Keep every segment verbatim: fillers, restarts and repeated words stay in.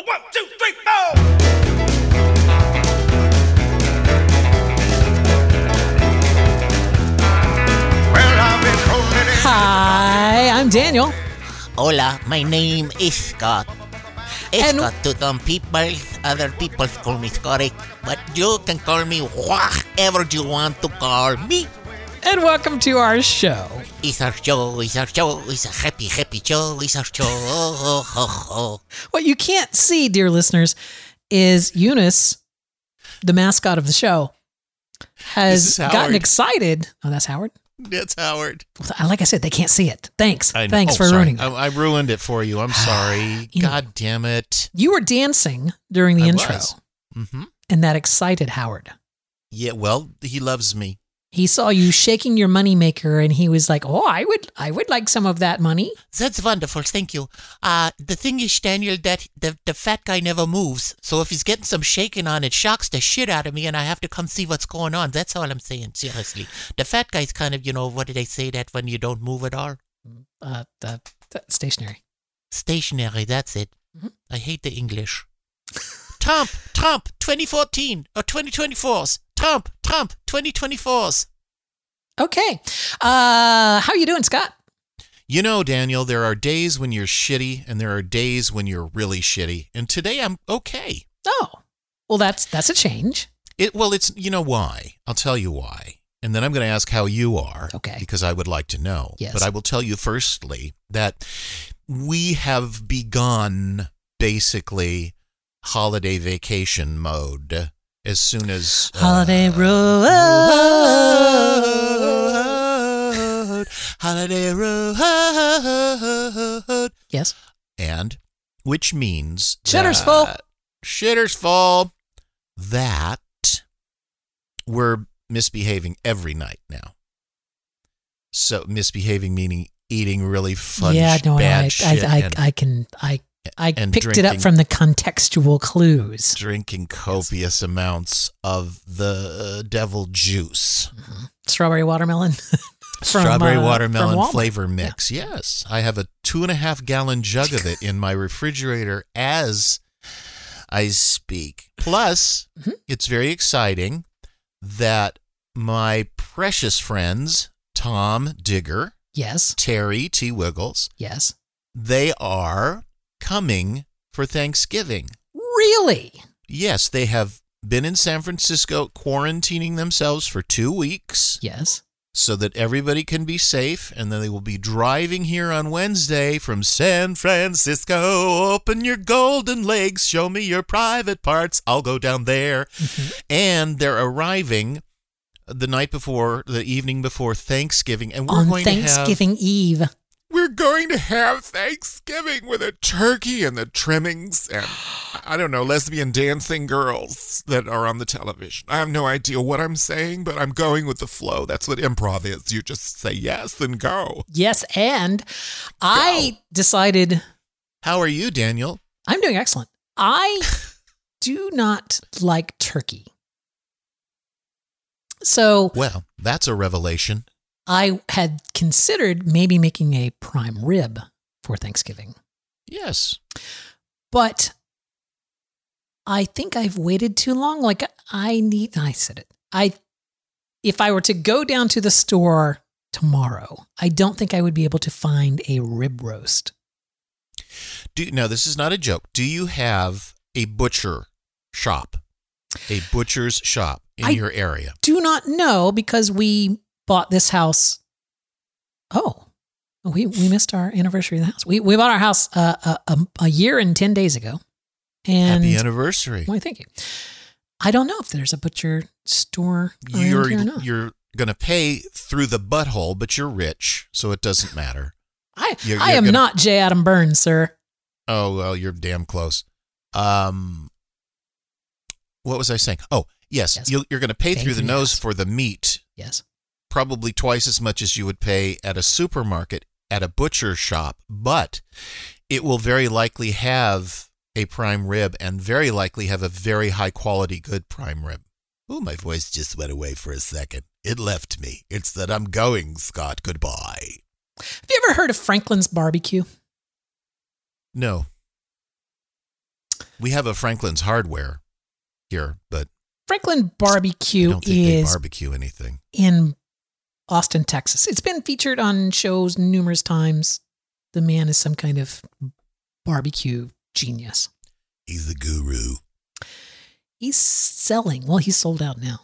One, two, three, four. Hi, I'm Daniel. Hola, my name is Scott. And- Scott to some people, other people call me Scotty, but you can call me whatever you want to call me. And welcome to our show. It's our show, it's our show, it's a happy, happy show, it's our show. Oh, oh, oh. What you can't see, dear listeners, is Eunice, the mascot of the show, has This is gotten Howard. excited. Oh, that's Howard? That's Howard. Like I said, they can't see it. Thanks. I know. Thanks Oh, for sorry. ruining it. I, I ruined it for you. I'm sorry. You know- God damn it. You were dancing during the I intro, was. Mm-hmm. and that excited Howard. Yeah, well, he loves me. He saw you shaking your moneymaker, and he was like, "Oh, I would, I would like some of that money." That's wonderful. Thank you. Uh, the thing is, Daniel, that the, the fat guy never moves. So if he's getting some shaking on, it shocks the shit out of me, and I have to come see what's going on. That's all I'm saying, seriously. The fat guy's kind of, you know, what do they say that when you don't move at all? Uh, the, the stationary. Stationary, that's it. Mhm. I hate the English. Trump, Trump, twenty fourteen or twenty twenty-fours. Trump, Trump, twenty twenty-fours. Okay. Uh, how you doing, Scott? You know, Daniel, there are days when you're shitty, and there are days when you're really shitty. And today I'm okay. Oh, well, that's that's a change. It well, it's you know why. I'll tell you why, and then I'm going to ask how you are. Okay. Because I would like to know. Yes. But I will tell you firstly that we have begun basically holiday vacation mode as soon as uh, Holiday road. holiday road, Yes. and which means Shitter's that- full. Shitter's full. That we're misbehaving every night now. So misbehaving meaning eating really fun, yeah, no, bad I, shit I, I, and I can, I, I and picked it up drinking- from the contextual clues. drinking copious amounts of the uh, devil juice. Strawberry watermelon. From, Strawberry uh, watermelon from Walmart. flavor mix. Yes. I have a two and a half gallon jug of it in my refrigerator as I speak. Plus, Mhm. it's very exciting that my precious friends, Tom Digger, Yes, Terry T. Wiggles, yes. they are coming for Thanksgiving. Really? Yes, they have been in San Francisco quarantining themselves for two weeks. Yes. So that everybody can be safe, and then they will be driving here on Wednesday from San Francisco. Open your golden legs, show me your private parts. I'll go down there. Mm-hmm. And they're arriving the night before, the evening before Thanksgiving, and we're On going Thanksgiving Eve. to have we're going to have Thanksgiving with a turkey and the trimmings and I don't know, lesbian dancing girls that are on the television. I have no idea what I'm saying, but I'm going with the flow. That's what improv is. You just say yes and go. Yes, and I decided How are you, Daniel? I'm doing excellent. I do not like turkey. So Well, that's a revelation. I had considered maybe making a prime rib for Thanksgiving, Yes. but I think I've waited too long. Like I need, I said it. I, if I were to go down to the store tomorrow, I don't think I would be able to find a rib roast. Do no, this is not a joke. Do you have a butcher shop? A butcher's shop in I- your area? Do not know because we bought this house. Oh, we we missed our anniversary of the house. We we bought our house uh, a, a a year and ten days ago. And Happy anniversary. why, thank you. I don't know if there's a butcher store around You're here or not. you're gonna pay through the butthole, but you're rich, so it doesn't matter. I you're- I you're am gonna- not J. Adam Burns, sir. Oh well, you're damn close. Um, what was I saying? Oh yes, Yes. you'll, you're gonna pay Pay through the through the nose ass. for the meat, Yes. probably twice as much as you would pay at a supermarket at a butcher shop, but it will very likely have a prime rib and very likely have a very high quality good prime rib. Oh, my voice just went away for a second. It left me. It's that I'm going, Scott. Goodbye. Have you ever heard of Franklin's Barbecue? No. We have a Franklin's Hardware here, but Franklin I Barbecue don't think they is barbecue anything. in Austin, Texas. It's been featured on shows numerous times. The man is some kind of barbecue genius. He's the guru. He's selling. Well, he's sold out now.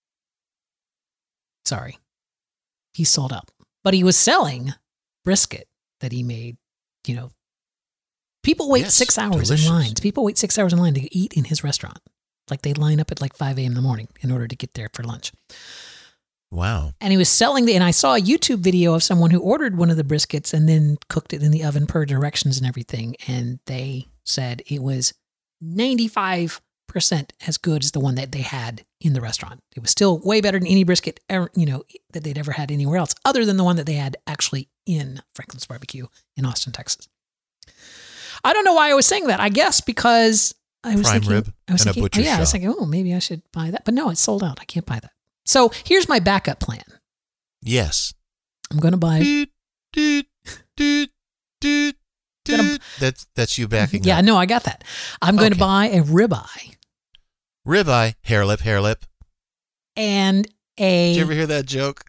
Sorry. He's sold out. But he was selling brisket that he made, you know. People wait Yes, six hours delicious. in lines. People wait six hours in line to eat in his restaurant. Like they line up at like five a.m. in the morning in order to get there for lunch. Wow. And he was selling the, and I saw a YouTube video of someone who ordered one of the briskets and then cooked it in the oven per directions and everything. And they said it was ninety-five percent as good as the one that they had in the restaurant. It was still way better than any brisket, ever, you know, that they'd ever had anywhere else, other than the one that they had actually in Franklin's Barbecue in Austin, Texas. I don't know why I was saying that. I guess because I was Prime thinking, rib I was and a thinking, butcher oh, yeah, I was shop. thinking, oh, maybe I should buy that. But no, it's sold out. I can't buy that. So here's my backup plan. Yes. I'm going to buy. Doot, doot, doot, doot, Gonna- doot. That's that's you backing Yeah, up. no, I got that. I'm going to Okay. buy a ribeye Ribeye, hair lip, hair lip. and a. Did you ever hear that joke?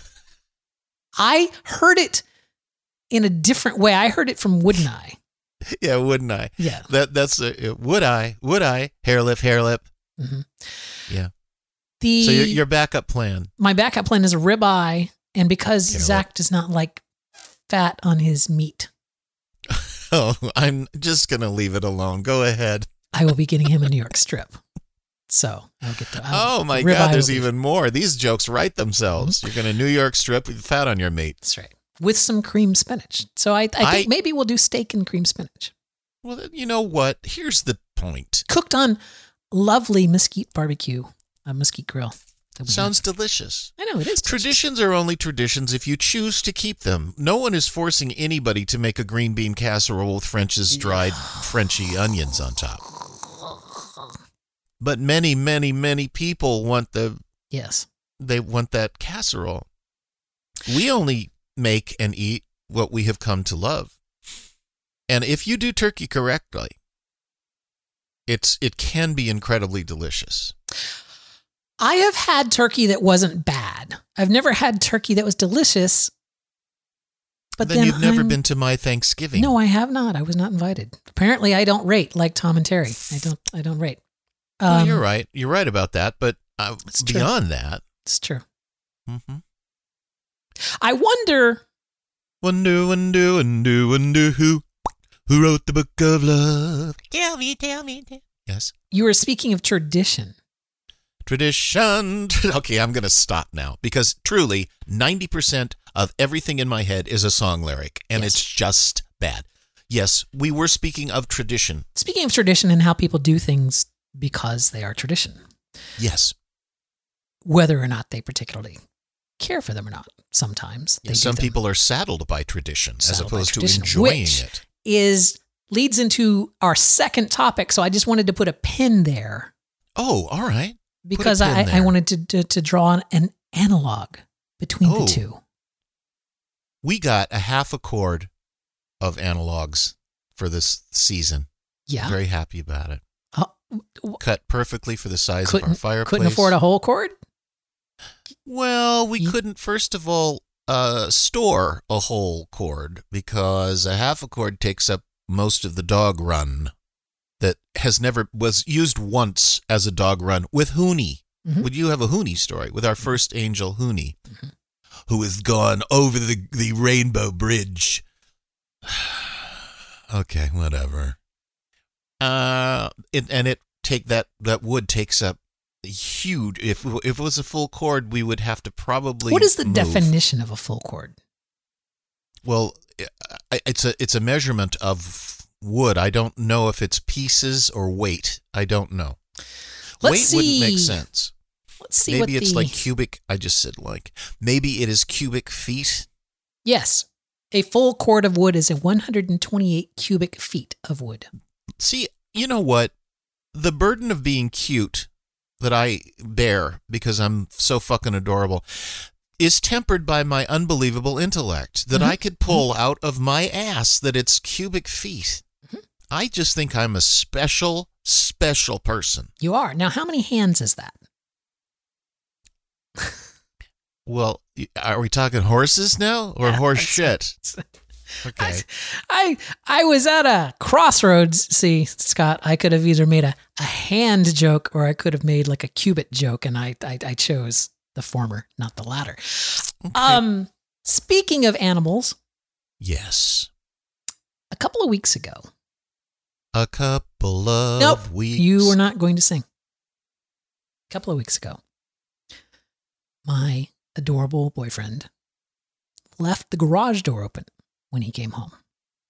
I heard it in a different way. I heard it from Wooden Eye. Yeah, wouldn't I? Yeah. That that's uh, would I? Would I? Hair lip, hair lip. hmm Yeah. The So your, your backup plan. my backup plan is a ribeye, and because Hair Zach lip. does not like fat on his meat, Oh, I'm just gonna leave it alone. Go ahead. I will be getting him a New York strip. So I'll get the. I'll- Oh my ribeye God! There's will be- even more. These jokes write themselves. You're gonna New York strip with fat on your meat. That's right. With some cream spinach. So I, I think I- maybe we'll do steak and cream spinach. Well, then, you know what? Here's the point. Cooked on lovely mesquite barbecue, a mesquite grill. that we Sounds have. delicious. I know, it is. delicious. Traditions are only traditions if you choose to keep them. No one is forcing anybody to make a green bean casserole with French's dried Frenchy onions on top. But many, many, many people want the Yes. they want that casserole. We only make and eat what we have come to love. And if you do turkey correctly, it's it can be incredibly delicious. I have had turkey that wasn't bad. I've never had turkey that was delicious. But then, then, you've never I'm- been to my Thanksgiving. No, I have not. I was not invited. Apparently, I don't rate like Tom and Terry. I don't. I don't rate. Well, Um, you're right. You're right about that. But uh, It's true. beyond that, It's true. mm-hmm. I wonder. Wonder, wonder, wonder, wonder who who wrote the book of love. Tell me, tell me. Tell. Yes. You were speaking of tradition. Tradition. Okay, I'm going to stop now because truly ninety percent of everything in my head is a song lyric and Yes. it's just bad. Yes, we were speaking of tradition. Speaking of tradition and how people do things because they are tradition, Yes. whether or not they particularly care for them or not. Sometimes they Yes, do some them. people are saddled by tradition as Saddled by opposed to tradition, enjoying which it. is leads into our second topic. So I just wanted to put a pin there Oh, all right. because pin I, I there. wanted to, to to draw an, an analog between Oh. the two. We got a half a chord of analogs for this season. Yeah, Very happy about it. Uh, w- Cut perfectly for the size of our couldn't fireplace. couldn't afford a whole cord. Well, we You- couldn't, first of all, uh, store a whole cord because a half a cord takes up most of the dog run that has never, was used once as a dog run with Hooney. Mhm. Would you have a Hooney story with our first angel Hooney, Mhm. who has gone over the, the Rainbow Bridge? Okay, whatever. Uh, it, and it take that, that wood takes up huge. If if it was a full cord, we would have to probably. What is the move. definition of a full cord? Well, I- it's a it's a measurement of wood. I don't know if it's pieces or weight. I don't know. Let's weight wouldn't make see. sense. Let's see what Maybe it's the like cubic. I just said like. Maybe it is cubic feet. yes, a full cord of wood is a one hundred twenty-eight cubic feet of wood. See, you know what? The burden of being cute that I bear because I'm so fucking adorable is tempered by my unbelievable intellect that Mhm. I could pull out of my ass that it's cubic feet. Mhm. I just think I'm a special special person. You are. Now, how many hands is that? Well, are we talking horses now or Yeah, horse that's- shit? Okay. I I was at a crossroads. See, Scott, I could have either made a, a hand joke or I could have made like a cubit joke, and I I, I chose the former, not the latter. Okay. Um, speaking of animals, Yes. a couple of weeks ago, A couple of Nope, weeks. you were not going to sing. A couple of weeks ago, my adorable boyfriend left the garage door open when he came home.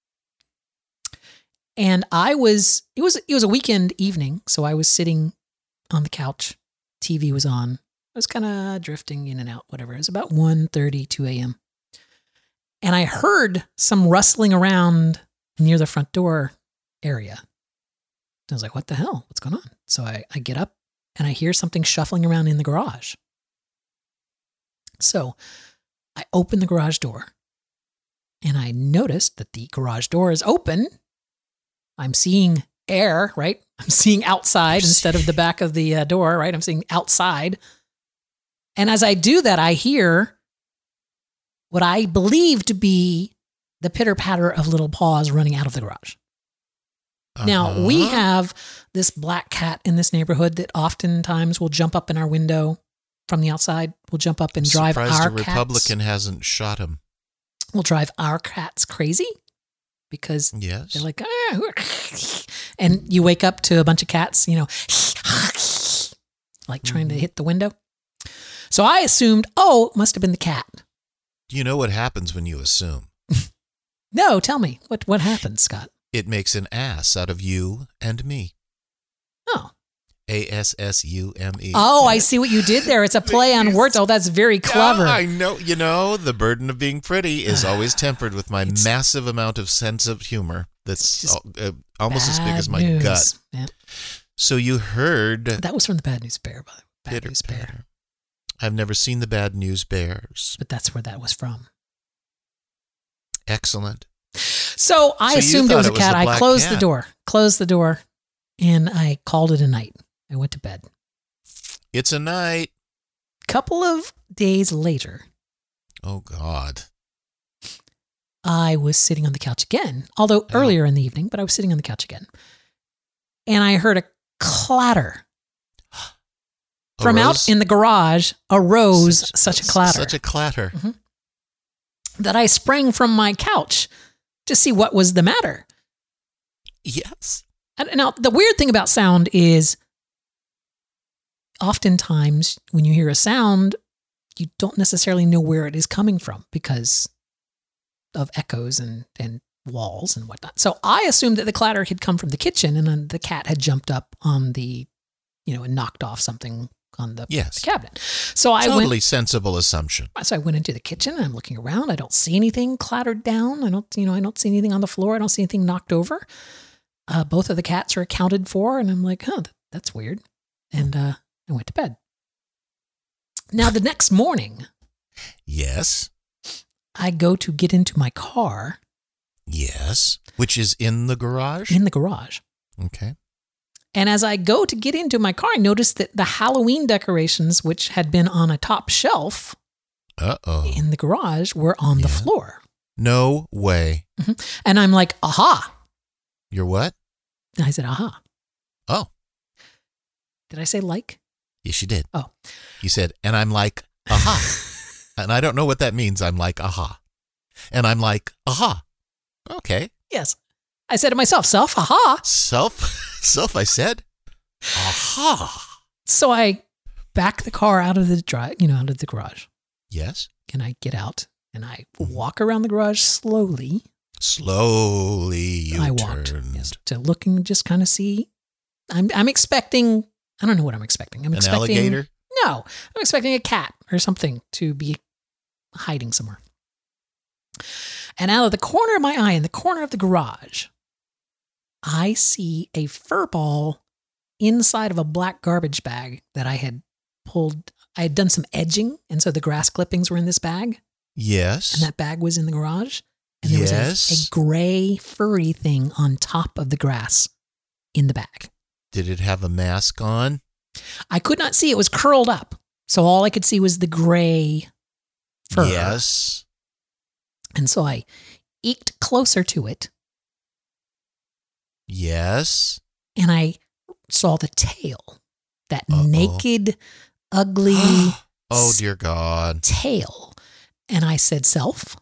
And I was, it was, it was a weekend evening. So I was sitting on the couch. T V was on. I was kind of drifting in and out, whatever. It was about one thirty, two a.m. And I heard some rustling around near the front door area. I was like, what the hell? What's going on? So I, I get up and I hear something shuffling around in the garage. So I open the garage door and I noticed that the garage door is open. I'm seeing air, right? I'm seeing outside instead of the back of the uh, door, right? I'm seeing outside. And as I do that, I hear what I believe to be the pitter patter of little paws running out of the garage. Uh-huh. Now, we have this black cat in this neighborhood that oftentimes will jump up in our window from the outside. Will jump up and drive Surprised our a Republican cats. hasn't shot him. Will drive our cats crazy because Yes. they're like, ah, and you wake up to a bunch of cats, you know, like trying to hit the window. So I assumed, oh, it must have been the cat. Do you know what happens when you assume? No, tell me what what happened, Scott. It makes an ass out of you and me. Oh, A S S U M E. oh, I see what you did there. It's a play on words. Oh, that's very clever. Yeah, I know. You know, the burden of being pretty is always tempered with my It's- massive amount of sense of humor that's just al- uh, almost as big Bad as my news. gut. Yeah. So you heard That was from the Bad News Bear, by the way. Bad Pitter News Bear. patter. I've never seen the Bad News Bears. But that's where that was from. Excellent. So I So you assumed it thought was a it was cat. the I black closed the cat. door, closed the door, and I called it a night. I went to bed. It's a night. Couple of days later, Oh, God. I was sitting on the couch again, although Oh. earlier in the evening, but I was sitting on the couch again. And I heard a clatter. From Arose? out in the garage arose such, a clatter Such a clatter. Mhm. that I sprang from my couch to see what was the matter. Yes. And now, the weird thing about sound is oftentimes when you hear a sound, you don't necessarily know where it is coming from because of echoes and, and walls and whatnot. So I assumed that the clatter had come from the kitchen and then the cat had jumped up on the, you know, and knocked off something on the, Yes. the cabinet. So I Totally went, sensible assumption. so I went into the kitchen and I'm looking around. I don't see anything clattered down. I don't, you know, I don't see anything on the floor. I don't see anything knocked over. Uh, both of the cats are accounted for. And I'm like, huh, that, that's weird. And uh, I went to bed. Now, the next morning, Yes. I go to get into my car Yes. Which is in the garage? in the garage. Okay. And as I go to get into my car, I noticed that the Halloween decorations, which had been on a top shelf Uh-oh. in the garage, were on the Yeah. floor. No way. And I'm like, aha. You're what? And I said, aha. Oh. Did I say like? Yes, you did. Oh. You said, and I'm like, aha. And I don't know what that means. I'm like, aha. And I'm like, aha. Okay. Yes. I said to myself, self, aha. Self, self, I said, aha. So I back the car out of the drive, you know, out of the garage. Yes. And I get out and I walk around the garage slowly. Slowly you I walked turned. yes, to look and just kind of see. I'm I'm expecting, I don't know what I'm expecting. I'm An expecting alligator? No, I'm expecting a cat or something to be hiding somewhere. And out of the corner of my eye, in the corner of the garage, I see a fur ball inside of a black garbage bag that I had pulled. I had done some edging, and so the grass clippings were in this bag, Yes. and that bag was in the garage. And there was Yes. a, a gray furry thing on top of the grass in the bag. Did it have a mask on? I could not see. It was curled up. So all I could see was the gray fur. Yes. And so I eked closer to it. Yes. And I saw the tail. That Uh-oh. naked, ugly oh, dear God. tail. And I said, Self,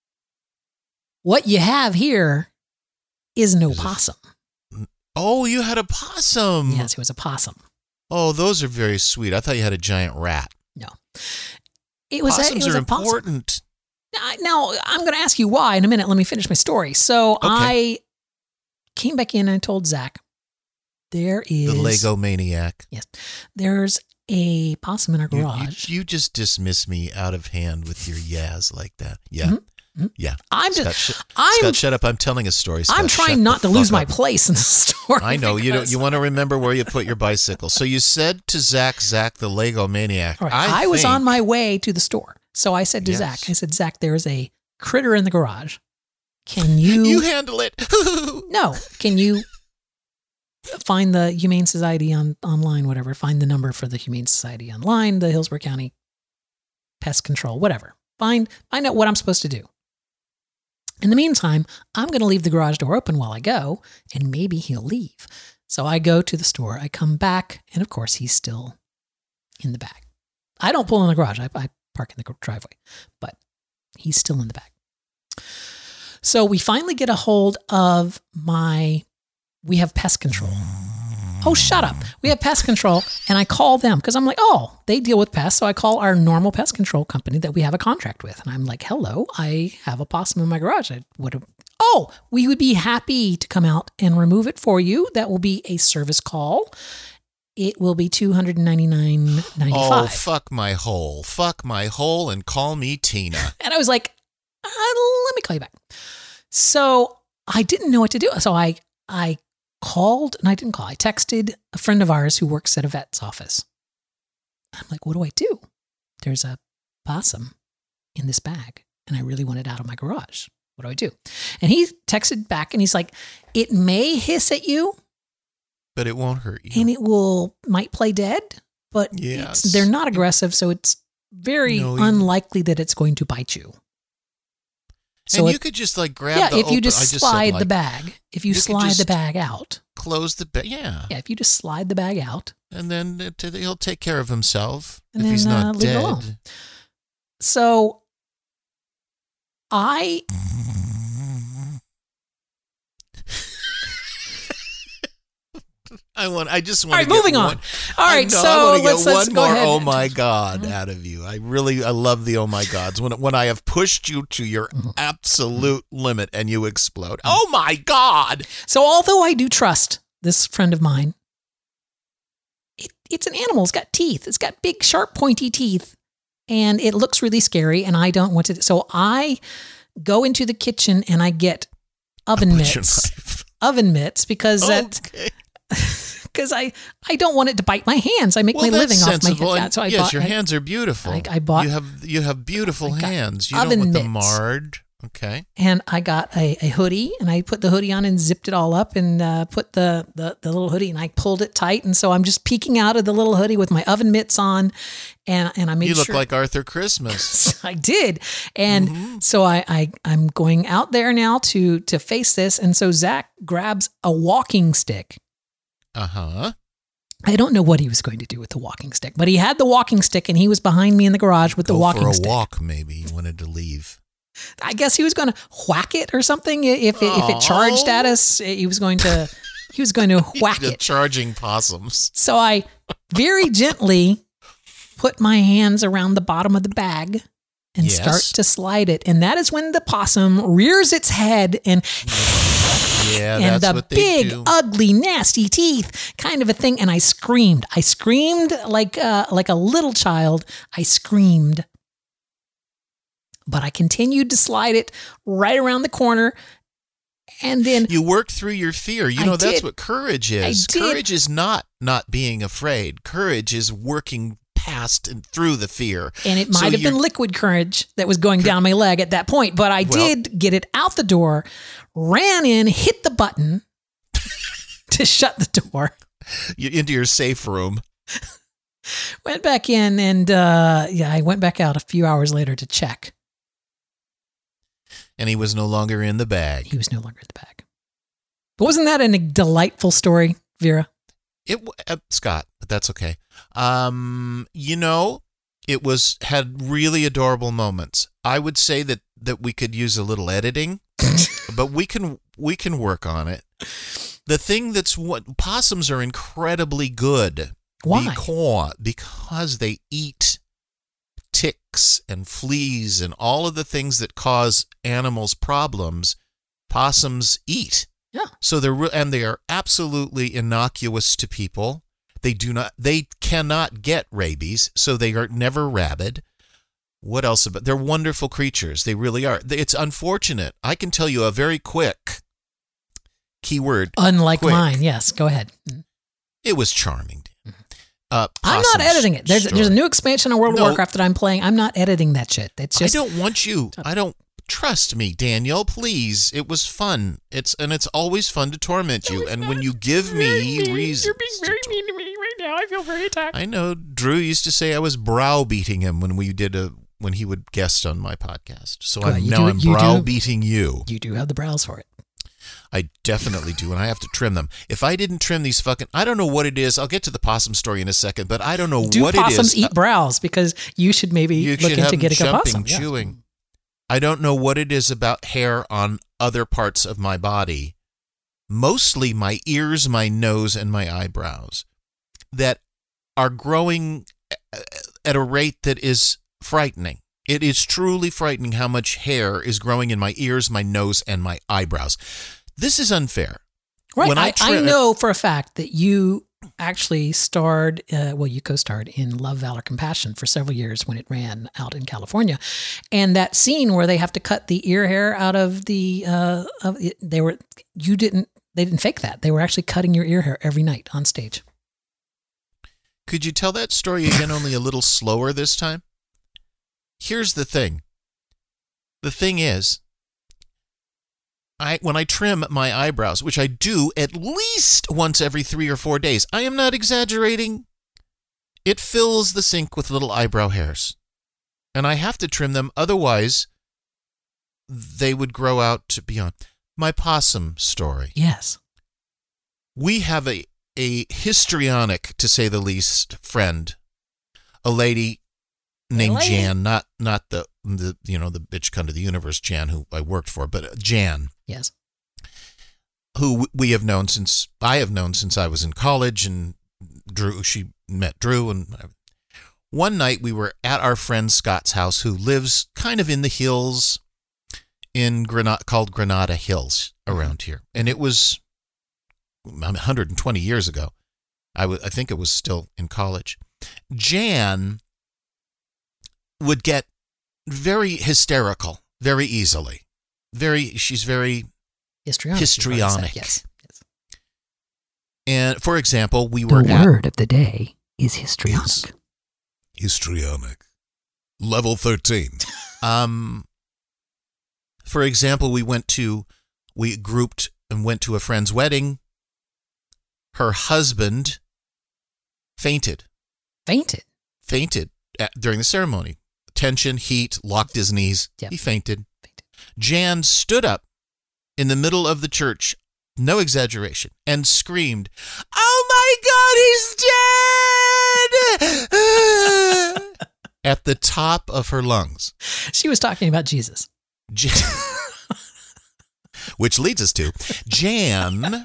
what you have here is an opossum. Oh, you had a possum. Yes, it was a possum. Oh, those are very sweet. I thought you had a giant rat. No. It was Possums a, it was are a possum. important. Now, I'm going to ask you why in a minute. Let me finish my story. So Okay. I came back in and I told Zach, there is... The Lego maniac. Yes. There's a possum in our You, you, garage. you just dismiss me out of hand with your yas like that. Yeah. Mhm. Mm-hmm. Yeah. I'm Scott, just... sh- I'm, Scott, shut up. I'm telling a story. Scott, I'm trying shut not the to lose fuck my up. place in the story. I know. You don't, because- you want to remember where you put your bicycle. So you said to Zach, Zach, the Lego maniac. All right, I, I was think- on my way to the store. So I said to Yes. Zach, I said, Zach, there is a critter in the garage. Can you... You handle it. No. Can you find the Humane Society on online, whatever. Find the number for the Humane Society online, the Hillsborough County Pest Control, whatever. Find, find out what I'm supposed to do. In the meantime, I'm going to leave the garage door open while I go, and maybe he'll leave. So I go to the store. I come back, and of course, he's still in the back. I don't pull in the garage. I, I park in the driveway, but he's still in the back. So we finally get a hold of my, we have pest control. Oh, shut up. We have pest control, and I call them because I'm like, oh, they deal with pests. So I call our normal pest control company that we have a contract with. And I'm like, hello, I have a possum in my garage. I would have, oh, we would be happy to come out and remove it for you. That will be a service call. It will be two hundred ninety-nine ninety-five. Oh, fuck my hole. Fuck my hole and call me Tina. And I was like, uh, let me call you back. So I didn't know what to do. So I, I called, and I didn't call. I texted a friend of ours who works at a vet's office. I'm like, what do I do? There's a possum in this bag, and I really want it out of my garage. What do I do? And he texted back, and he's like, it may hiss at you, But it won't hurt you. and it will might play dead, but Yes. it's, they're not aggressive, so it's very No, you- unlikely that it's going to bite you. So and if- you could just like grab yeah, the if you open- just I just slide said, the like, bag, if you, you could slide the just- bag out, close the bag. Yeah. yeah, if you just slide the bag out, And then it, he'll take care of himself And if he's then, uh, not leave it dead. alone. so I I want. I just all want right, to get moving one, on. All I right, know, so I want to let's, get let's one go more ahead. oh my God out of you. I really, I love the oh my gods. When when I have pushed you to your Mhm. absolute limit and you explode. Oh my God. So although I do trust this friend of mine, it, it's an animal. It's got teeth. It's got big, sharp, pointy teeth, and it looks really scary. And I don't want to. So I go into the kitchen and I get oven Butcher mitts. knife. Oven mitts because that Okay. because I I don't want it to bite my hands. I make Well, my that's living sensible. off my and hands. So I yes, bought, your I- hands are beautiful. I- I bought- You have you have beautiful I got hands. You oven don't want them mitts. marred. Okay. and I got a, a hoodie, and I put the hoodie on and zipped it all up, and uh, put the, the the little hoodie, and I pulled it tight, and so I'm just peeking out of the little hoodie with my oven mitts on, and and I made You look sure like Arthur Christmas. I did, and Mhm. so I, I I'm going out there now to to face this, and so Zach grabs a walking stick. Uh huh. I don't know what he was going to do with the walking stick, but he had the walking stick, and he was behind me in the garage with the Go walking for a stick. walk, maybe. You wanted to leave. I guess he was going to whack it or something. If it, if it charged at us, he was going to he was going to whack The it. charging possums. So I very gently put my hands around the bottom of the bag and Yes. start to slide it, and that is when the possum rears its head and Yeah, and that's the what they big, do. ugly, nasty teeth, kind of a thing. And I screamed. I screamed like uh, like a little child. I screamed. But I continued to slide it right around the corner. And then, You worked through your fear. You I know, that's did. what courage is. I did. Courage is not not being afraid. Courage is working past and through the fear. and it So might have been you're- liquid courage that was going down my leg at that point. But I Well- did get it out the door, ran in, hit the button to shut the door. you, into your safe room. Went back in and, uh, yeah, I went back out a few hours later to check. And he was no longer in the bag. He was no longer in the bag. But wasn't that a delightful story, Vera? It uh, Scott, but that's okay. Um, you know, it was had really adorable moments. I would say that that we could use a little editing, but we can we can work on it. The thing that's what possums are incredibly good. Why? Because because they eat ticks and fleas and all of the things that cause animals problems. Possums eat. Yeah. So they're re- and they are absolutely innocuous to people. They do not. They cannot get rabies, so they are never rabid. What else about? They're wonderful creatures. They really are. It's unfortunate. I can tell you a very quick keyword. Unlike quick. mine. Yes. Go ahead. It was charming. Uh, I'm not editing it. There's, there's a new expansion of World No. of Warcraft that I'm playing. I'm not editing that shit. It's just. I don't want you. I don't. Trust me, Daniel, please. It was fun. It's and it's always fun to torment you. And when you give me reasons, You're being very mean to me right now. I feel very attacked. I know. Drew used to say I was browbeating him when we did a when he would guest on my podcast. So Well, I'm, you now do- I'm you do- browbeating you. You do have the brows for it. I definitely do, and I have to trim them. If I didn't trim these fucking, I don't know what it is. I'll get to the possum story in a second, but I don't know Do what it is. possums eat brows? Because you should maybe You look should into have them getting a jumping, possum. Yeah. chewing. I don't know what it is about hair on other parts of my body, mostly my ears, my nose, and my eyebrows, that are growing at a rate that is frightening. It is truly frightening how much hair is growing in my ears, my nose, and my eyebrows. This is unfair. Right. When I, I I tri- know for a fact that you actually starred, uh, well, you co-starred in Love, Valor, Compassion for several years when it ran out in California. And that scene where they have to cut the ear hair out of the, uh, of it, they were, you didn't, they didn't fake that. They were actually cutting your ear hair every night on stage. Could you tell that story again, only a little slower this time? Here's the thing. The thing is, I when I trim my eyebrows, which I do at least once every three or four days, I am not exaggerating. It fills the sink with little eyebrow hairs. And I have to trim them, otherwise they would grow out to beyond. My possum story. Yes. We have a, a histrionic, to say the least, friend. A lady named lady. Jan, not not the, the you know, the bitch cunt of the universe Jan who I worked for, but Jan. Yes. Who we have known since, I have known since I was in college, and Drew, she met Drew, and one night we were at our friend Scott's house, who lives kind of in the hills in Granada, called Granada Hills around here. And it was one hundred twenty years ago. I, w- I think it was still in college. Jan would get very hysterical very easily. Very, she's very Histrionic. histrionic. Yes. yes. And for example, we were The at word of the day is histrionic. histrionic. Level thirteen. um, for example, we went to, we grouped and went to a friend's wedding. Her husband fainted. Fainted. Fainted at, during the ceremony. Tension, heat, locked his knees. Yep. He fainted. Fainted. Jan stood up in the middle of the church, no exaggeration, and screamed, "Oh my God, he's dead!" at the top of her lungs. She was talking about Jesus. Jan, which leads us to Jan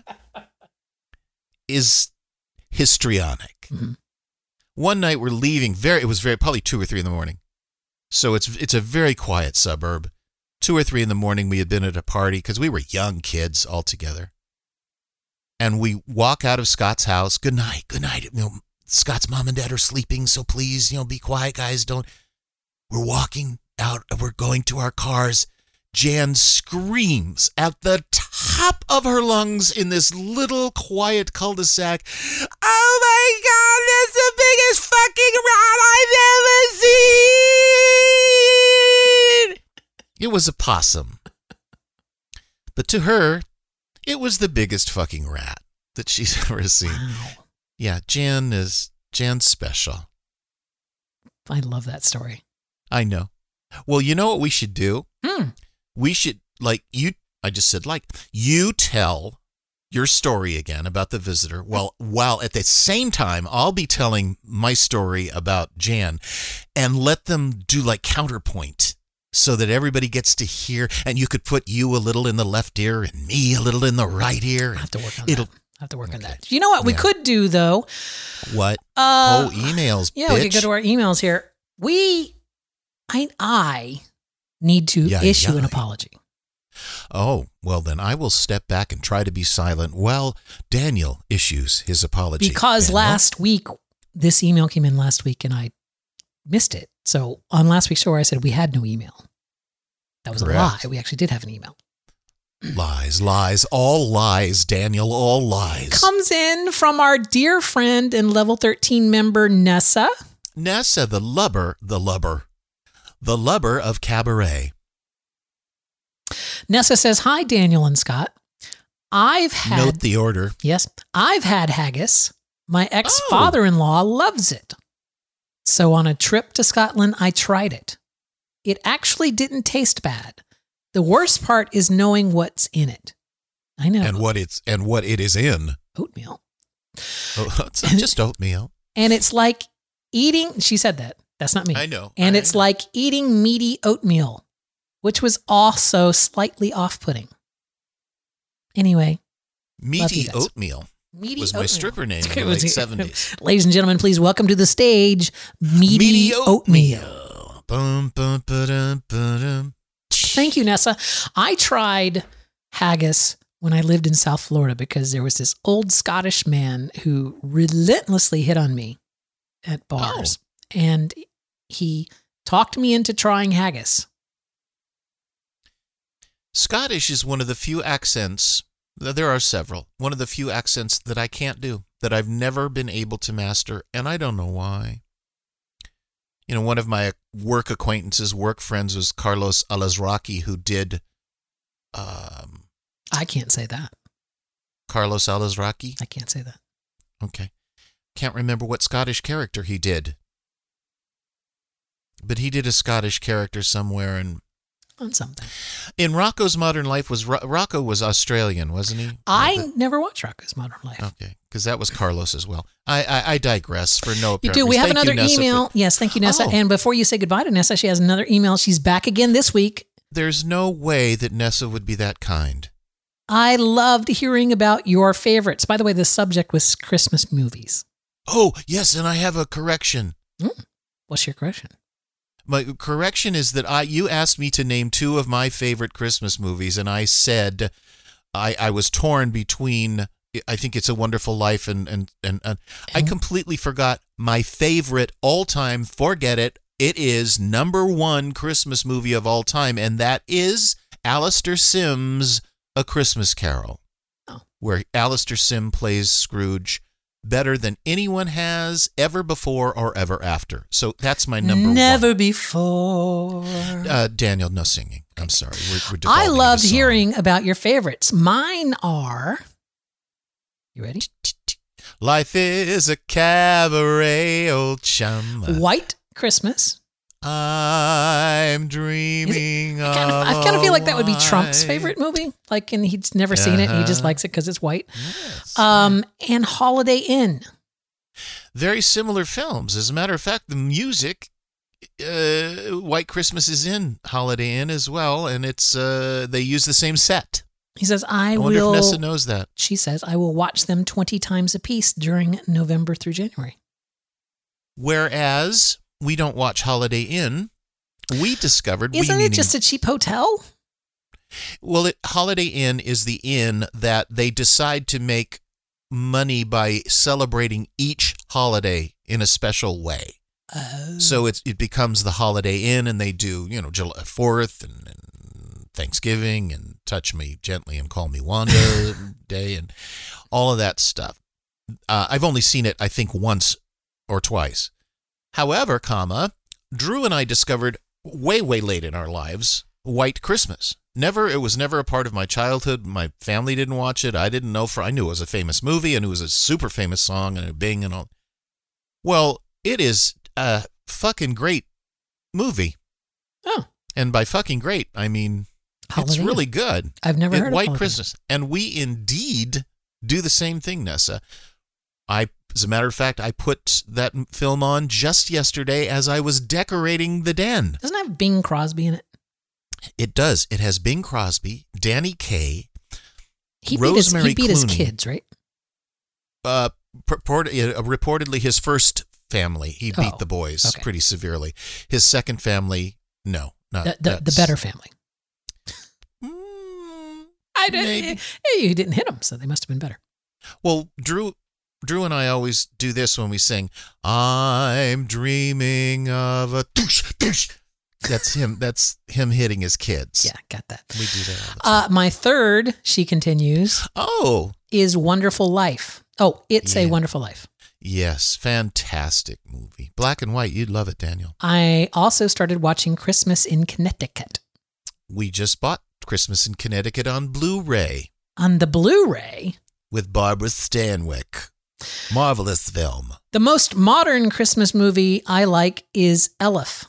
is histrionic. Mm-hmm. One night we're leaving, very it was very probably two or three in the morning. So it's it's a very quiet suburb. Two or three in the morning, we had been at a party because we were young kids all together. And we walk out of Scott's house. Good night, good night. You know, Scott's mom and dad are sleeping, so please, you know, be quiet, guys. Don't. We're walking out. We're going to our cars. Jan screams at the top of her lungs in this little quiet cul-de-sac. "Oh my God, that's the biggest fucking rat I've ever seen!" It was a possum. But to her, it was the biggest fucking rat that she's ever seen. Wow. Yeah, Jan is Jan's special. I love that story. I know. Well, you know what we should do? Hmm. We should, like, you, I just said, like, you tell your story again about the visitor, while, while at the same time, I'll be telling my story about Jan, and let them do, like, counterpoint so that everybody gets to hear, and you could put you a little in the left ear and me a little in the right ear. I have to work on it'll, that. I have to work okay. on that. You know what we Yeah. could do, though? What? Uh, oh, emails, Yeah, bitch. we could go to our emails here. We, I, I need to Yeah, issue yeah. an apology. Oh, well, then I will step back and try to be silent while Daniel issues his apology. Because Daniel? last week, this email came in last week and I missed it. So on last week's show, I said we had no email. That was Correct. a lie. We actually did have an email. Lies, lies, all lies, Daniel, all lies. Comes in from our dear friend and level thirteen member, Nessa. Nessa, the lubber, the lubber, the lubber of Cabaret. Nessa says, hi, Daniel and Scott. I've had, Note the order. yes, I've had haggis. My ex-father-in-law loves it. So on a trip to Scotland, I tried it. It actually didn't taste bad. The worst part is knowing what's in it. I know. And what it's and what it is in. Oatmeal. Oh, it's not just oatmeal. And it's like eating, she said that. That's not me. I know. And I it's know. like eating meaty oatmeal, which was also slightly off-putting. Anyway. love you Meaty guys. Oatmeal Meaty was my oatmeal. stripper name in It the was- late seventies. Ladies and gentlemen, please welcome to the stage, Meaty, Oatmeal. Bum, bum, ba-dum, ba-dum. Thank you, Nessa. I tried haggis when I lived in South Florida because there was this old Scottish man who relentlessly hit on me at bars. And he talked me into trying haggis. Scottish is one of the few accents, there are several, one of the few accents that I can't do, that I've never been able to master, and I don't know why. You know, one of my work acquaintances, work friends, was Carlos Alazraqui, who did um, I can't say that. Carlos Alazraqui. I can't say that. Okay. Can't remember what Scottish character he did. But he did a Scottish character somewhere, and On something. in Rocco's Modern Life, was Ro- Rocco was Australian, wasn't he? I But- never watched Rocco's Modern Life. Okay, because that was Carlos as well. I I, I digress for no You apparent do. We reason. have Thank another you, Nessa, email. for- Yes, thank you, Nessa. Oh. And before you say goodbye to Nessa, she has another email. She's back again this week. There's no way that Nessa would be that kind. I loved hearing about your favorites. By the way, the subject was Christmas movies. Oh, yes, and I have a correction. Mm. What's your correction? My correction is that I you asked me to name two of my favorite Christmas movies, and I said I, I was torn between I think It's a Wonderful Life and and, and, and I completely forgot my favorite all-time, forget it, it is number one Christmas movie of all time, and that is Alistair Sim's A Christmas Carol, Oh. where Alistair Sim plays Scrooge better than anyone has ever before or ever after. So that's my number Never one. before. Uh, Daniel, no singing. I'm sorry. We're, we're I devolving into loved song. hearing about your favorites. Mine are. You ready? Life is a cabaret, old chum. White Christmas. I'm dreaming I kind, of, I of kind of feel like that would be a Trump's life. favorite movie. Like, and he's never seen it. And he just Uh-huh. likes it because it's white. Yes. Um, and Holiday Inn. Very similar films. As a matter of fact, the music, uh, White Christmas is in Holiday Inn as well, and it's uh, they use the same set. He says, I, I wonder will. if Nessa knows that. She says, I will watch them twenty times a piece during November through January. Whereas we don't watch Holiday Inn, we discovered Isn't we it meaning- just a cheap hotel? Well, it, Holiday Inn is the inn that they decide to make money by celebrating each holiday in a special way. Oh. So it's, it becomes the Holiday Inn, and they do, you know, July fourth and, and Thanksgiving and Touch Me Gently and Call Me Wanda Day and all of that stuff. Uh, I've only seen it, I think, once or twice. However, comma, Drew and I discovered way, way late in our lives White Christmas. never. It was never a part of my childhood. My family didn't watch it. I didn't know for. I knew it was a famous movie and it was a super famous song and a Bing and all. Well, it is a fucking great movie. Oh, and by fucking great, I mean Hallelujah. It's really good. I've never it, heard of White Hallelujah. Christmas, and we indeed do the same thing, Nessa. I, as a matter of fact, I put that film on just yesterday as I was decorating the den. Doesn't it have Bing Crosby in it? It does. It has Bing Crosby, Danny Kaye, He beat, Rosemary his, he beat his Clooney. kids, right? Uh, purport, uh, reportedly, his first family, he beat Oh, the boys okay. pretty severely. His second family, no, not The, the, the that's- better family. Mm, I maybe. didn't. Hey, you didn't hit them, so they must have been better. Well, Drew, Drew and I always do this when we sing. I'm dreaming of a. Doosh, doosh. That's him. That's him hitting his kids. Yeah, got that. we do that all the time. Uh, my third, she continues, oh, is Wonderful Life. Oh, It's a Yeah. Wonderful Life. yes, fantastic movie, black and white. You'd love it, Daniel. I also started watching Christmas in Connecticut We just bought Christmas in Connecticut on Blu-ray on the Blu-ray. with Barbara Stanwyck. Marvelous film. The most modern Christmas movie I like is Elf.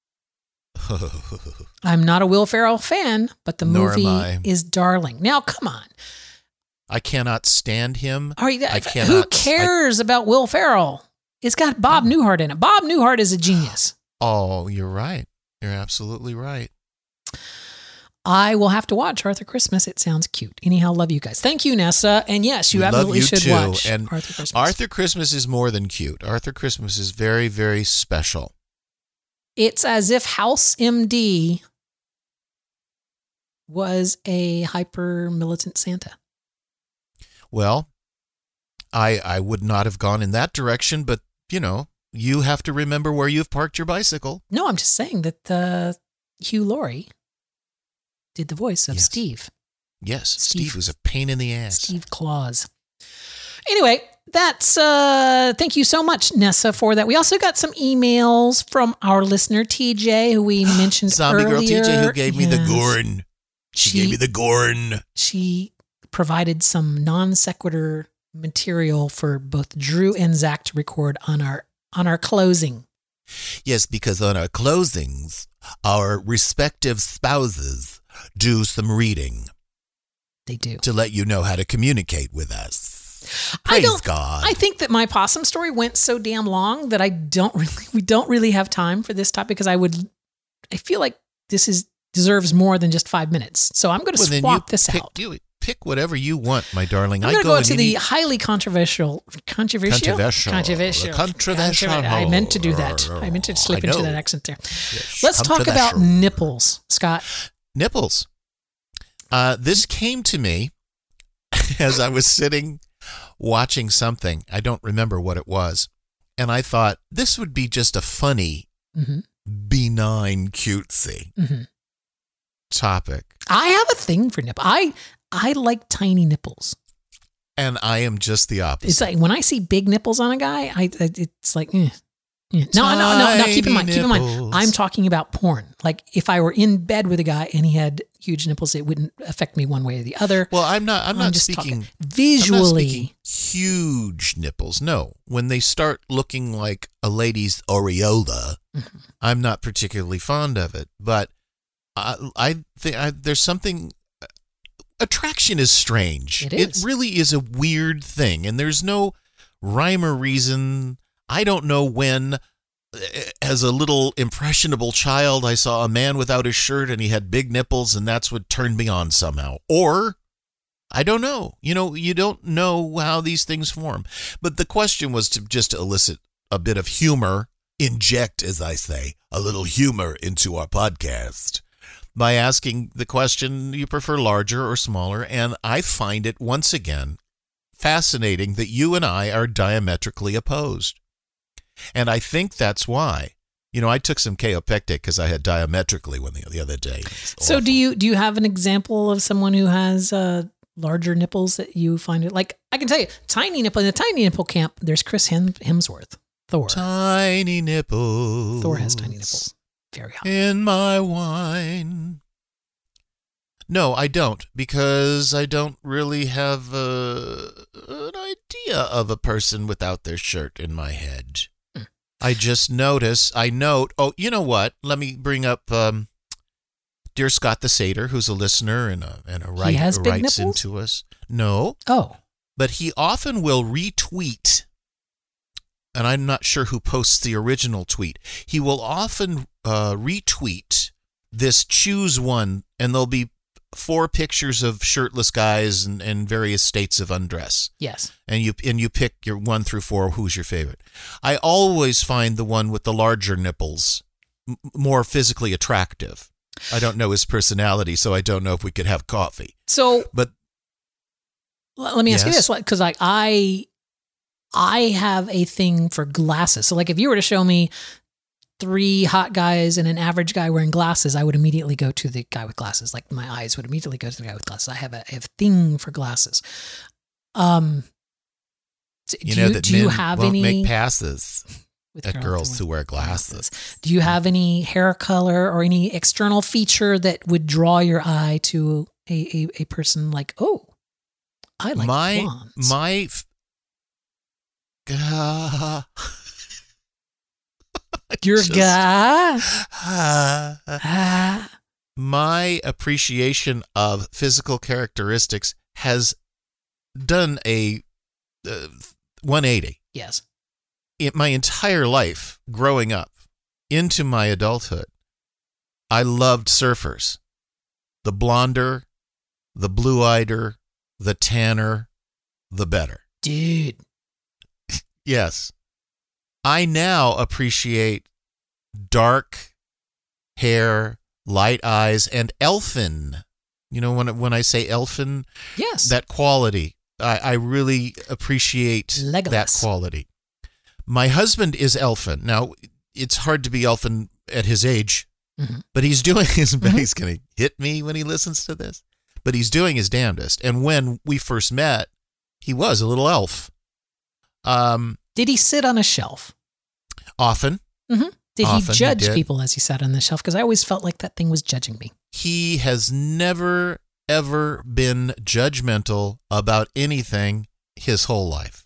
I'm not a Will Ferrell fan, but the Nor am movie I. is darling. Now, come on. I cannot stand him. Are you, I who cannot- cares about Will Ferrell? It's got Bob Newhart in it. Bob Newhart is a genius. Oh, you're right. You're absolutely right. I will have to watch Arthur Christmas. It sounds cute. Anyhow, love you guys. Thank you, Nessa. And yes, you We love absolutely you should too. watch And Arthur Christmas. Arthur Christmas is more than cute. Arthur Christmas is very, very special. It's as if House M D was a hyper militant Santa. Well, I I would not have gone in that direction, but you know, you have to remember where you've parked your bicycle. No, I'm just saying that uh, Hugh Laurie did the voice of Yes. Steve. Yes, Steve- Steve was a pain in the ass. Steve Claus. Anyway, that's uh thank you so much, Nessa, for that. We also got some emails from our listener T J, who we mentioned Zombie earlier. girl T J who gave me the Yes. gorn. She, She- gave me the gorn. She provided some non sequitur material for both Drew and Zach to record on our on our closing. Yes, because on our closings, our respective spouses do some reading They do. to let you know how to communicate with us. I Praise don't God. I think that my possum story went so damn long that I don't really we don't really have time for this topic because I would I feel like this is deserves more than just five minutes. So I'm going to Well, then swap you this pick, out. You pick whatever you want, my darling. I'm I going to go go and to you the need- highly controversial, controversial, Controversial. controversial, Controversial. I meant to do that. I meant to slip I into know. that accent there. Yes, Let's talk about controversial. nipples, Scott. nipples. Uh, this came to me as I was sitting watching something. I don't remember what it was. And I thought this would be just a funny, hmm benign, cutesy hmm topic. I have a thing for nipple. I I like tiny nipples. And I am just the opposite. It's like when I see big nipples on a guy, I I- it's like eh. Yeah. no, no, no, no. Keep in mind, keep in mind. Nipples. I'm talking about porn. Like if I were in bed with a guy and he had huge nipples, it wouldn't affect me one way or the other. Well, I'm not. I'm, I'm not just speaking. talking I'm not visually. speaking huge nipples. No, when they start looking like a lady's areola, Mhm. I'm not particularly fond of it. But I, I think I, there's something. Attraction is strange. It is. really is a weird thing, and there's no rhyme or reason. I don't know when. As a little impressionable child, I saw a man without his shirt and he had big nipples, and that's what turned me on somehow. Or, I don't know. You know, you don't know how these things form. But the question was to just elicit a bit of humor, inject, as I say, a little humor into our podcast by asking the question, do you prefer larger or smaller? And I find it, once again, fascinating that you and I are diametrically opposed. And I think that's why. You know, I took some Kaopectic because I had diametrically one the, the other day. It's So awful. do you do you have an example of someone who has uh, larger nipples that you find it like? I can tell you, tiny nipple in the tiny nipple camp. There's Chris Hem- Hemsworth, Thor. Tiny nipples. Thor has tiny nipples, very hot. In my wine. No, I don't, because I don't really have uh, an idea of a person without their shirt in my head. Hmm. I just notice, I note, oh, you know what? Let me bring up um, dear Scott the Satyr, who's a listener and a, and a write, he has big writes nipples? into us. No. Oh. But he often will retweet, and I'm not sure who posts the original tweet. He will often uh, retweet this choose one, and there'll be four pictures of shirtless guys and, and various states of undress. Yes. And you and you pick your one through four, who's your favorite. I always find the one with the larger nipples m- more physically attractive. I don't know his personality, so I don't know if we could have coffee. So, but let me ask yes. you this, because like I, I have a thing for glasses. So like if you were to show me three hot guys and an average guy wearing glasses, I would immediately go to the guy with glasses. Like my eyes would immediately go to the guy with glasses. I have a, I have a thing for glasses. Um, do you know you, that do men you have won't any make passes with at girls, girls who wear glasses. glasses? Do you have any hair color or any external feature that would draw your eye to a a, a person like, oh, I like my blondes. my. Uh, Your just, guy. Uh, Ah. my appreciation of physical characteristics has done a uh, one eighty. Yes. In my entire life, growing up into my adulthood, I loved surfers. The blonder, the blue-eyeder, the tanner, the better. Dude. Yes. I now appreciate dark hair, light eyes, and elfin. You know, when when I say elfin, Yes. that quality, I, I really appreciate Legolas. that quality. My husband is elfin. Now, it's hard to be elfin at his age, mm-hmm. but he's doing his best. Mm-hmm. He's going to hit me when he listens to this, but he's doing his damnedest. And when we first met, he was a little elf. Um, Did he sit on a shelf? Often. Mm-hmm. Did often he judge he did. people as he sat on the shelf? Because I always felt like that thing was judging me. He has never, ever been judgmental about anything his whole life.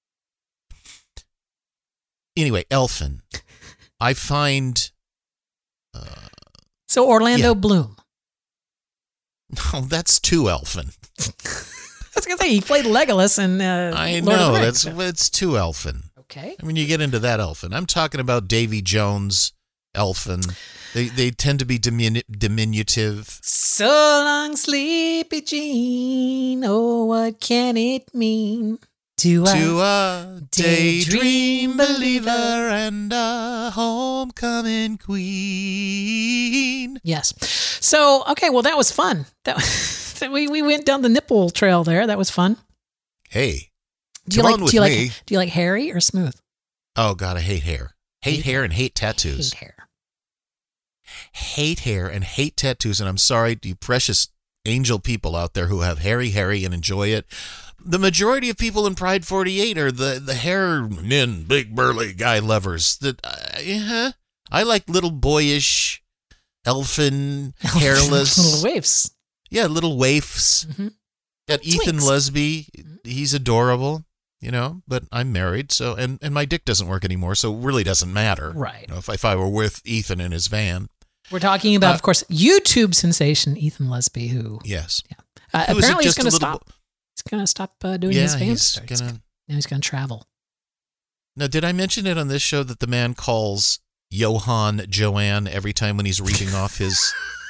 Anyway, elfin. I find... Uh, so Orlando yeah. Bloom. No, that's too elfin. I was going to say, he played Legolas in uh, I Lord know, of the that's Rings. it's too elfin. Okay. I mean, you get into that elfin. I'm talking about Davy Jones elfin. They they tend to be diminu- diminutive. So long, sleepy Jean. Oh, what can it mean? To, to a, a daydream believer and a homecoming queen. Yes. So, okay, well, that was fun. That we we went down the nipple trail there. That was fun. Hey, do you come like on with do you me. like do you like hairy or smooth? Oh God, I hate hair. Hate, hate hair and hate tattoos. Hate hair. Hate hair and hate tattoos. And I'm sorry, you precious angel people out there who have hairy, hairy and enjoy it. The majority of people in Pride forty-eight are the, the hair men, big burly guy lovers. That uh, yeah, I like little boyish, elfin, hairless little waifs. Yeah, little waifs. Mm-hmm. Got Ethan Lesby. He's adorable, you know. But I'm married, so and, and my dick doesn't work anymore, so it really doesn't matter. Right. You know, if if I were with Ethan in his van. We're talking about, uh, of course, YouTube sensation Ethan Lesby, who yes, yeah, uh, who apparently he's going to little... stop. He's going to stop uh, doing yeah, his fan he's stuff. gonna. Now he's going to travel. Now, did I mention it on this show that the man calls Johann Joanne every time when he's reading off his?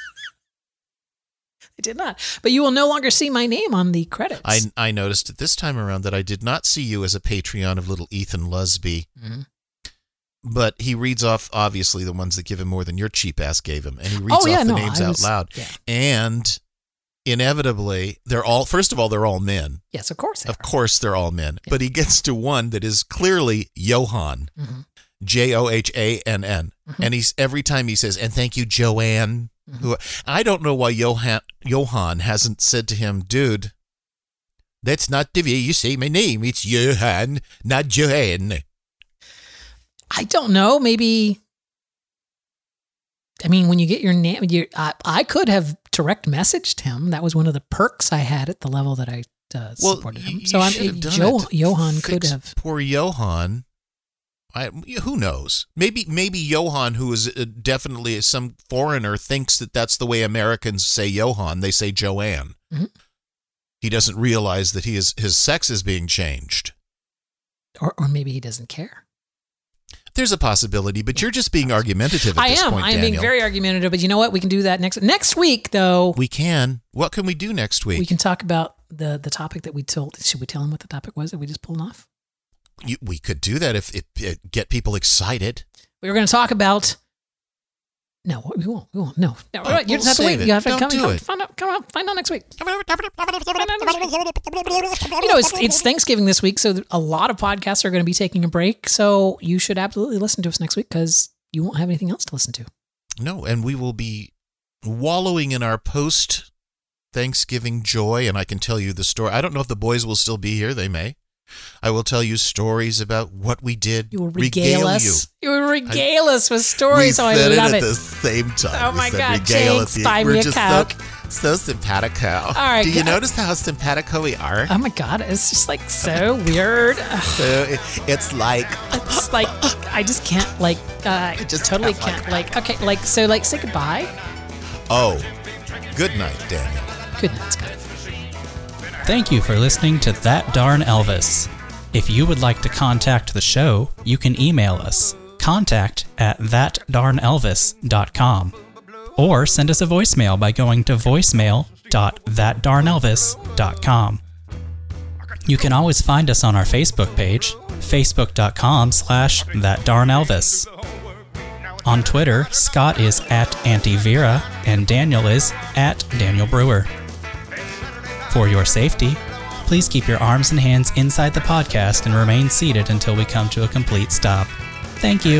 I did not, but you will no longer see my name on the credits. I I noticed it this time around that I did not see you as a Patreon of little Ethan Lesby. Mm-hmm. But he reads off, obviously, the ones that give him more than your cheap ass gave him. And he reads oh, yeah, off the no, names I out was, loud. Yeah. And inevitably, they're all, first of all, they're all men. Yes, of course they Of are. course they're all men. Yeah. But he gets to one that is clearly Johann. Mm-hmm. J O H A N N. Mm-hmm. And he's every time he says, and thank you, Joanne. Mm-hmm. Who, I don't know why Johann, Johann hasn't said to him, dude, that's not the way you say my name. It's Johann, not Joanne. I don't know. Maybe, I mean, when you get your name, you, I, I could have direct messaged him. That was one of the perks I had at the level that I uh, well, supported him. You So I'm, should have done jo- it. Johan could Fix have. Poor Johan. I, who knows? Maybe maybe Johan, who is definitely some foreigner, thinks that that's the way Americans say Johan. They say Joanne. Mm-hmm. He doesn't realize that he is his sex is being changed. Or, or maybe he doesn't care. There's a possibility, but you're just being argumentative at I this am. point, I'm Daniel. being very argumentative, but you know what? We can do that next next week, though. We can. What can we do next week? We can talk about the the topic that we told. Should we tell him what the topic was that we just pulled off? You, we could do that if it, it get people excited. We were going to talk about. No, we won't. We won't. No, no. Oh, right, you we'll just have to save wait. it. You have to Don't come, do come it. find out. Come on, find out next week. You know, it's it's Thanksgiving this week, so a lot of podcasts are going to be taking a break. So you should absolutely listen to us next week because you won't have anything else to listen to. No, and we will be wallowing in our post Thanksgiving joy, and I can tell you the story. I don't know if the boys will still be here. They may. I will tell you stories about what we did. You will regale, regale us. You. you will regale I, us with stories. We Oh, I said love it it. at the same time. Oh we my said God, regale Jinx, at the, buy we're me a just Coke. So, so simpatico. All right, Do you yeah. notice how simpatico we are? Oh my God, it's just like so weird. So it, it's like it's like I just can't like. Uh, I just totally can't, can't like. Okay, like so like say goodbye. Oh, good night, Daniel. Good night, Scott. Thank you for listening to That Darn Elvis. If you would like to contact the show, you can email us, contact at that darn elvis dot com, or send us a voicemail by going to voicemail dot that darn elvis dot com. You can always find us on our Facebook page, facebook.com slash thatdarnelvis. On Twitter, Scott is at Antivera and Daniel is at Daniel Brewer. For your safety, please keep your arms and hands inside the podcast and remain seated until we come to a complete stop. Thank you.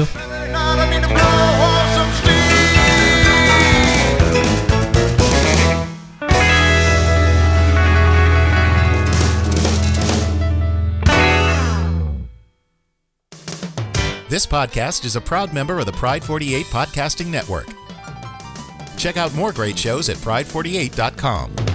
This podcast is a proud member of the Pride forty-eight Podcasting Network. Check out more great shows at pride forty-eight dot com.